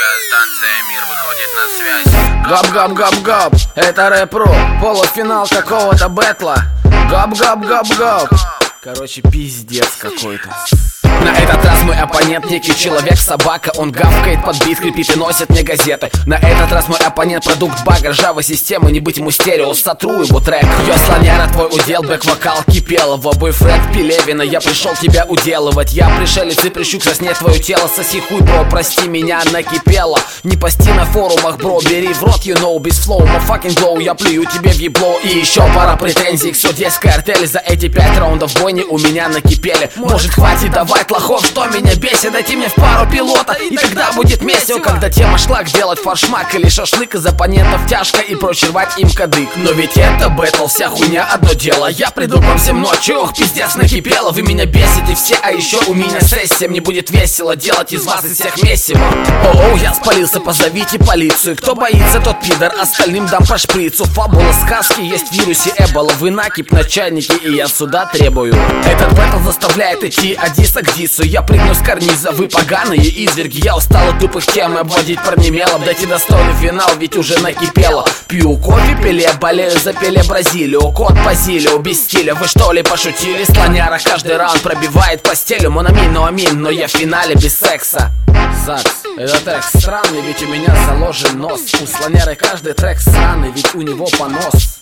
Радиостанция «Мир» выходит на связь. Гап-гап-гап-гап, это рэп-ру, полуфинал какого-то бэтла. Гап-гап-гап-гап. Короче, пиздец какой-то. На этот раз мой оппонент некий человек-собака. Он гавкает под бит, крепит и носит мне газеты. На этот раз мой оппонент продукт бага, ржавой системы. Не быть ему стерео, сотру его трек. Я слоняра, твой удел, бэк-вокал Кипелова. Бойфренд Пелевина, я пришел тебя уделывать. Я пришелец и прищу к сосне твое тело. Соси хуй, бро, прости, меня накипело. Не пости на форумах, бро, бери в рот, you know, без флоу, my fucking glow. Я плюю тебе в ебло. И еще пара претензий к судейской артели. За эти 5 раундов бойни у меня накипели. Может, хватит давать лохов, что меня бесит? Дайте мне в пару пилота, и тогда будет месиво. Когда тема шлак, делать фаршмак или шашлык из оппонентов тяжко и прочь рвать им кадык. Но ведь это бэтл, вся хуйня одно дело. Я приду к вам всем ночью, ох, пиздец накипело. Вы меня бесите все, а еще у меня сессия. Мне будет весело делать из вас из всех месиво. Оу, я спалился, позовите полицию. Кто боится, тот пидор, остальным дам по шприцу. Фабула сказки, есть в вирусе эбола. Вы накип на чайнике, и я суда требую. Этот бэтл заставляет идти от диса к дису. Я прыгну с карниза, вы поганые изверги. Я устал от тупых тем обводить парнемелов. Дайте достойный финал, ведь уже накипело. Пью кофе, Пеле, болею за Пеле Бразилию. Кот Базилио, без стиля, вы что ли пошутили? Слоняра каждый раунд пробивает постелью. Монамин, но амин, но я в финале без секса. Сакс, этот трек странный, ведь у меня заложен нос. У слоняры каждый трек сраный, ведь у него понос.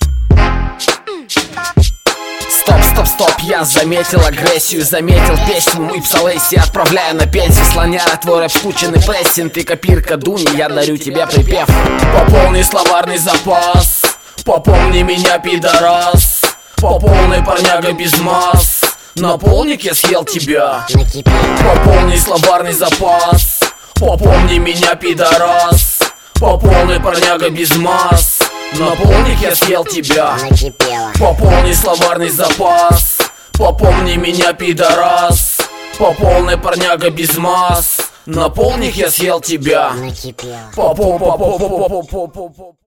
Стоп, стоп, стоп, я заметил агрессию, заметил песню и псалейси отправляю на пенсию. Слоняра, твой рэп скученный прессинг, ты копирка Дуни, я дарю тебе припев. Пополни словарный запас, попомни меня, пидорас. Пополни, парняга, без масс. На полник я съел тебя. Пополни словарный запас, попомни меня, пидорас. Пополни, парняга, без масс. На полник я съел тебя. Пополни словарный запас, попомни меня, пидорас. Пополни, парняга, без масс. На полник я съел тебя.